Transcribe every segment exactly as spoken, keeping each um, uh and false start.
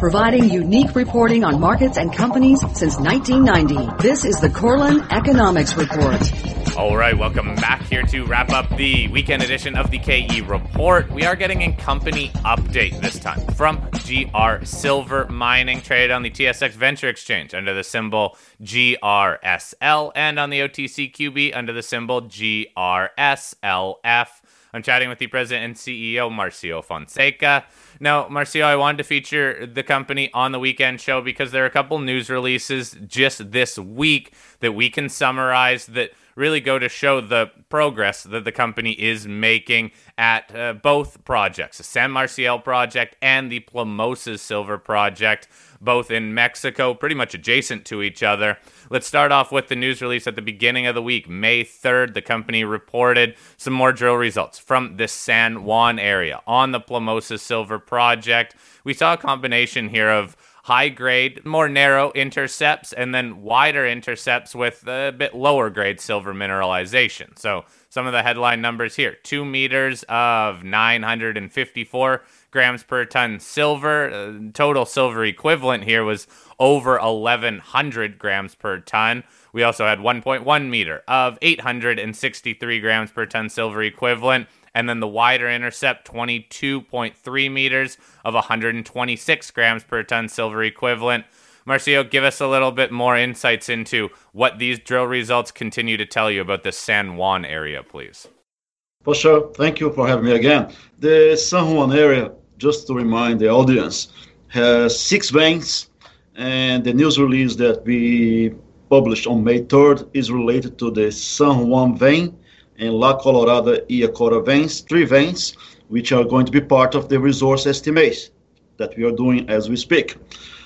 providing unique reporting on markets and companies since nineteen ninety. This is the Korelin Economics Report. All right, welcome back here to wrap up the weekend edition of the K E Report. We are getting a company update this time from G R Silver Mining, traded on the T S X Venture Exchange under the symbol G R S L and on the O T C Q B under the symbol G R S L F. I'm chatting with the president and C E O, Marcio Fonseca. Now, Marcio, I wanted to feature the company on the weekend show because there are a couple news releases just this week that we can summarize that really go to show the progress that the company is making at uh, both projects, the San Marcial project and the Plomosas Silver project, both in Mexico, pretty much adjacent to each other. Let's start off with the news release at the beginning of the week. May third, the company reported some more drill results from the San Juan area on the Plomosas Silver project. We saw a combination here of high-grade, more narrow intercepts, and then wider intercepts with a bit lower-grade silver mineralization. So some of the headline numbers here: two meters of nine hundred fifty-four grams per ton silver. Uh, total silver equivalent here was over eleven hundred grams per ton. We also had one point one meter of eight hundred sixty-three grams per ton silver equivalent. And then the wider intercept, twenty-two point three meters of one hundred twenty-six grams per ton silver equivalent. Marcio, give us a little bit more insights into what these drill results continue to tell you about the San Juan area, please. For sure. Thank you for having me again. The San Juan area, just to remind the audience, has six veins, and the news release that we published on May third is related to the San Juan vein and La Colorada Iacora veins, three veins, which are going to be part of the resource estimate that we are doing as we speak.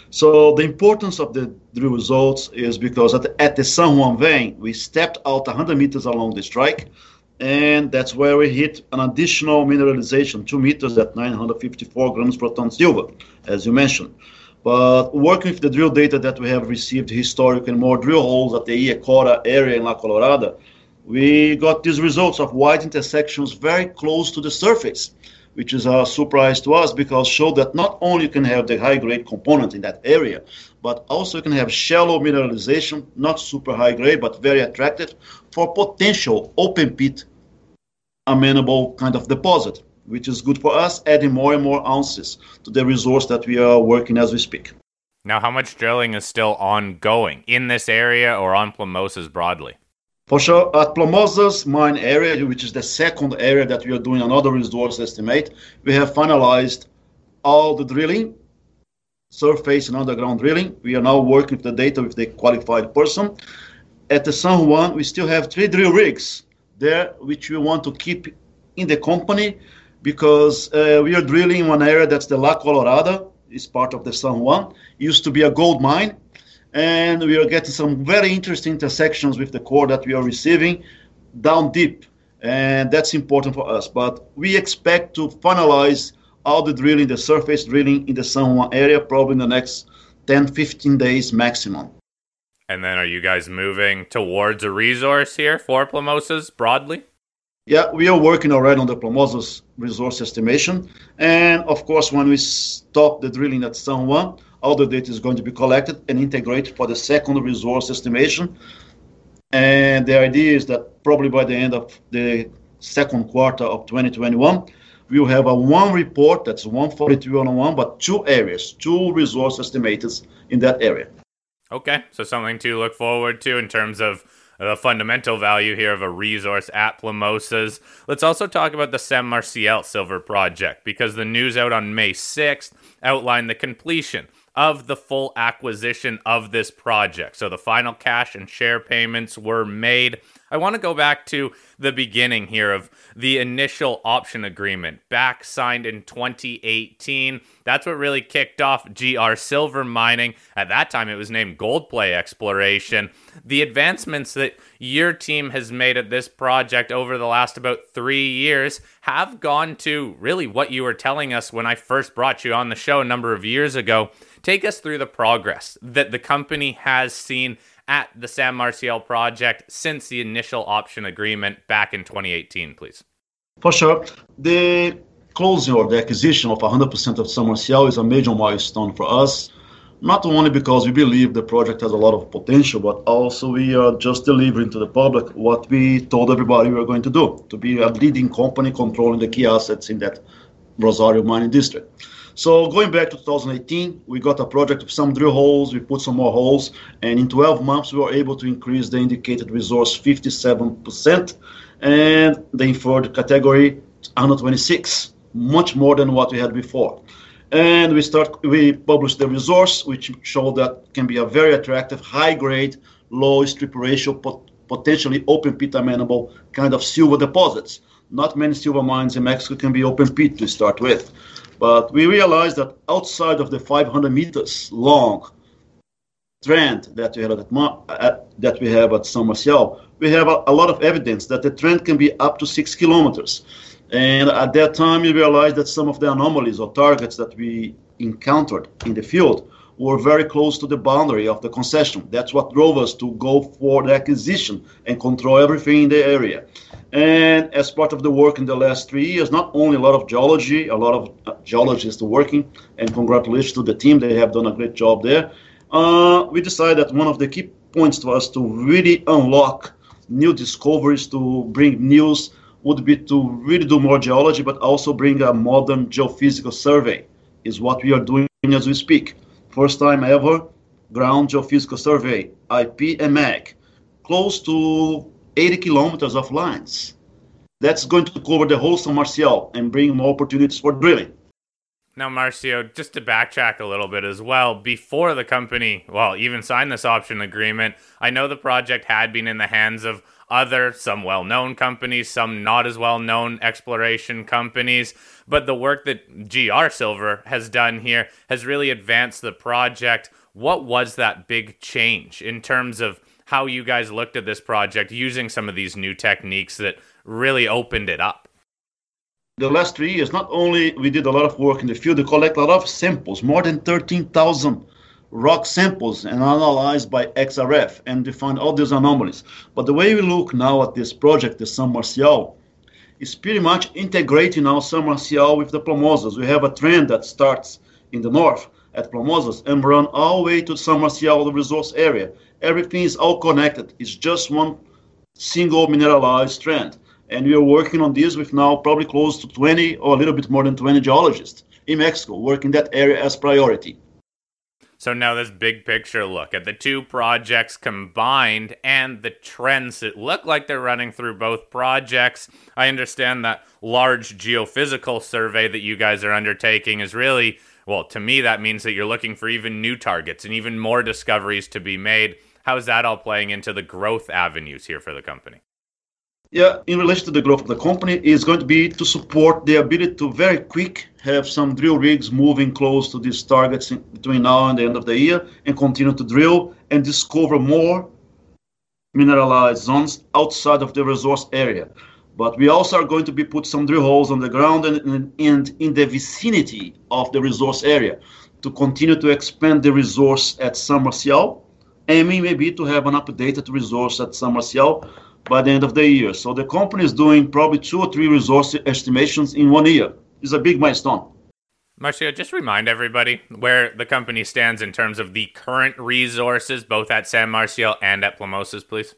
So the importance of the drill results is because at the, at the San Juan vein, we stepped out one hundred meters along the strike, and that's where we hit an additional mineralization, two meters at nine hundred fifty-four grams per ton silver, as you mentioned. But working with the drill data that we have received, historic and more drill holes at the Iacora area in La Colorada, we got these results of wide intersections very close to the surface, which is a surprise to us because show that not only you can have the high-grade component in that area, but also you can have shallow mineralization, not super high-grade, but very attractive for potential open-pit amenable kind of deposit, which is good for us, adding more and more ounces to the resource that we are working as we speak. Now, how much drilling is still ongoing in this area or on Plomosas broadly? For sure, at Plomosas mine area, which is the second area that we are doing another resource estimate, we have finalized all the drilling, surface and underground drilling. We are now working with the data with the qualified person. At the San Juan, we still have three drill rigs there, which we want to keep in the company because uh, we are drilling in one area that's the La Colorada, is part of the San Juan. It used to be a gold mine. And we are getting some very interesting intersections with the core that we are receiving down deep. And that's important for us. But we expect to finalize all the drilling, the surface drilling in the San Juan area, probably in the next ten, fifteen days maximum. And then are you guys moving towards a resource here for Plomosas broadly? Yeah, we are working already on the Plomosas resource estimation. And of course, when we stop the drilling at San Juan, all the data is going to be collected and integrated for the second resource estimation. And the idea is that probably by the end of the second quarter of twenty twenty-one, we will have a one report, that's one forty-three oh one, but two areas, two resource estimators in that area. Okay, so something to look forward to in terms of the fundamental value here of a resource at Plomosas. Let's also talk about the San Marcial Silver Project, because the news out on May sixth outlined the completion of the full acquisition of this project. So the final cash and share payments were made. I want to go back to the beginning here of the initial option agreement, back signed in twenty eighteen. That's what really kicked off G R Silver Mining. At that time, it was named Goldplay Exploration. The advancements that your team has made at this project over the last about three years have gone to really what you were telling us when I first brought you on the show a number of years ago. Take us through the progress that the company has seen at the San Marcial project since the initial option agreement back in twenty eighteen, please. For sure. The closing or the acquisition of one hundred percent of San Marcial is a major milestone for us, not only because we believe the project has a lot of potential, but also we are just delivering to the public what we told everybody we were going to do, to be a leading company controlling the key assets in that Rosario mining district. So going back to two thousand eighteen, we got a project with some drill holes, we put some more holes, and in twelve months we were able to increase the indicated resource fifty-seven percent and the inferred category one hundred twenty-six, much more than what we had before. And we start we published the resource, which showed that can be a very attractive, high-grade, low strip ratio, pot- potentially open pit amenable kind of silver deposits. Not many silver mines in Mexico can be open pit to start with. But we realized that outside of the five hundred meters long trend that we, had at, uh, that we have at San Marcial, we have a, a lot of evidence that the trend can be up to six kilometers. And at that time, we realized that some of the anomalies or targets that we encountered in the field were very close to the boundary of the concession. That's what drove us to go for the acquisition and control everything in the area. And as part of the work in the last three years, not only a lot of geology, a lot of geologists working, and congratulations to the team, they have done a great job there. Uh, we decided that one of the key points to us to really unlock new discoveries, to bring news, would be to really do more geology, but also bring a modern geophysical survey, is what we are doing as we speak. First time ever, ground geophysical survey, I P and M A G, close to eighty kilometers of lines. That's going to cover the whole San Marcial and bring more opportunities for drilling. Now, Marcio, just to backtrack a little bit as well, before the company, well, even signed this option agreement, I know the project had been in the hands of other, some well-known companies, some not as well-known exploration companies, but the work that G R Silver has done here has really advanced the project. What was that big change in terms of how you guys looked at this project using some of these new techniques that really opened it up? The last three years, not only we did a lot of work in the field, we collect a lot of samples, more than thirteen thousand rock samples and analyzed by X R F and defined all these anomalies. But the way we look now at this project, the San Marcial, is pretty much integrating now San Marcial with the Plomosas. We have a trend that starts in the north at Plomosas and run all the way to San Marcial, the resource area. Everything is all connected. It's just one single mineralized trend. And we are working on this with now probably close to twenty or a little bit more than twenty geologists in Mexico working that area as priority. So now this big picture look at the two projects combined and the trends that look like they're running through both projects. I understand that large geophysical survey that you guys are undertaking is really, well, to me, that means that you're looking for even new targets and even more discoveries to be made. How is that all playing into the growth avenues here for the company? Yeah, in relation to the growth of the company, is going to be to support the ability to very quick have some drill rigs moving close to these targets in, between now and the end of the year and continue to drill and discover more mineralized zones outside of the resource area. But we also are going to be put some drill holes on the ground and, and, and in the vicinity of the resource area to continue to expand the resource at San Marcial, aiming maybe to have an updated resource at San Marcial by the end of the year. So the company is doing probably two or three resource estimations in one year. It's a big milestone. Marcio, just remind everybody where the company stands in terms of the current resources, both at San Marcial and at Plomosas, please.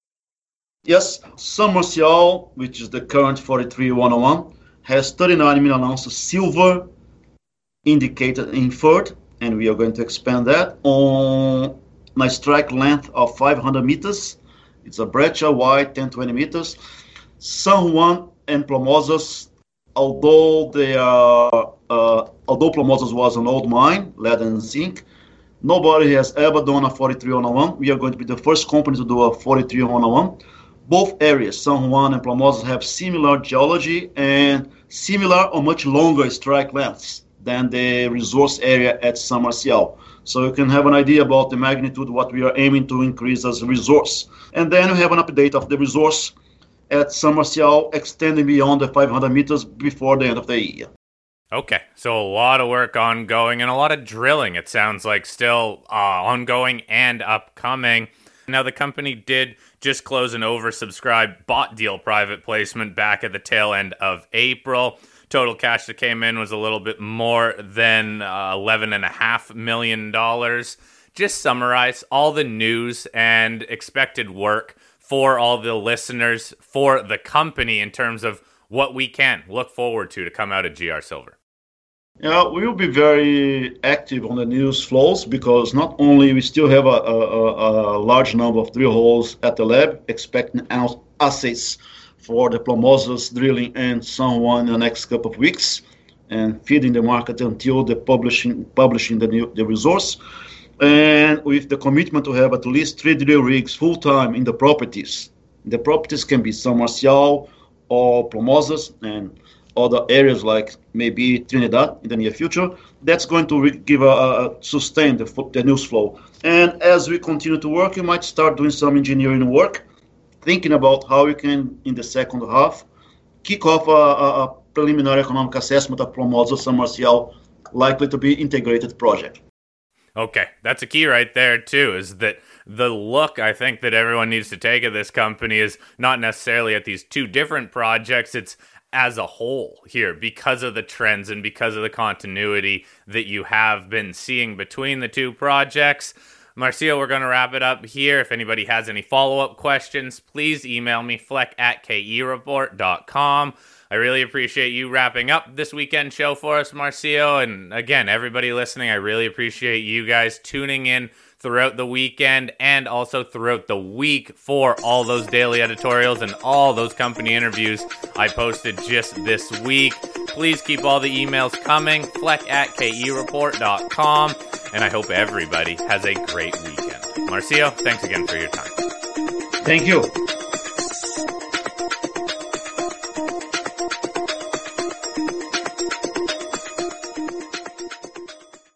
Yes, San Marcial, which is the current forty-three one oh one, has thirty-nine million ounces silver indicated and inferred, and we are going to expand that on a strike length of five hundred meters. It's a breccia wide, ten to twenty meters. San Juan and Plomosas, although they are, uh, although Plomosas was an old mine, lead and zinc, nobody has ever done a forty-three one oh one. We are going to be the first company to do a forty-three one oh one. Both areas, San Juan and Plomosas, have similar geology and similar or much longer strike lengths than the resource area at San Marcial. So you can have an idea about the magnitude, what we are aiming to increase as a resource. And then we have an update of the resource at San Marcial extending beyond the five hundred meters before the end of the year. Okay, so a lot of work ongoing and a lot of drilling, it sounds like, still uh, ongoing and upcoming. Now, the company did just close an oversubscribed bought deal private placement back at the tail end of April. Total cash that came in was a little bit more than uh, eleven point five million dollars. Just summarize all the news and expected work for all the listeners, for the company, in terms of what we can look forward to to come out of G R Silver. Yeah, we will be very active on the news flows because not only we still have a, a, a large number of drill holes at the lab, expecting assays for the Plomosas drilling in San Juan in the next couple of weeks, and feeding the market until the publishing publishing the new the resource, and with the commitment to have at least three drill rigs full time in the properties. The properties can be San Marcial or Plomosas and other areas like maybe Trinidad in the near future. That's going to re- give a, a sustain the, the news flow. And as we continue to work, you might start doing some engineering work, thinking about how we can, in the second half, kick off a, a, a preliminary economic assessment of Plomosas San Marcial, likely to be integrated project. Okay, that's a key right there too, is that the look I think that everyone needs to take of this company is not necessarily at these two different projects, it's as a whole here, because of the trends and because of the continuity that you have been seeing between the two projects. Marcio, we're going to wrap it up here. If anybody has any follow-up questions, please email me, fleck at K E report dot com. I really appreciate you wrapping up this weekend show for us, Marcio. And again, everybody listening, I really appreciate you guys tuning in throughout the weekend and also throughout the week for all those daily editorials and all those company interviews I posted just this week. Please keep all the emails coming, fleck at K E report dot com, and I hope everybody has a great weekend. Marcio, thanks again for your time. Thank you.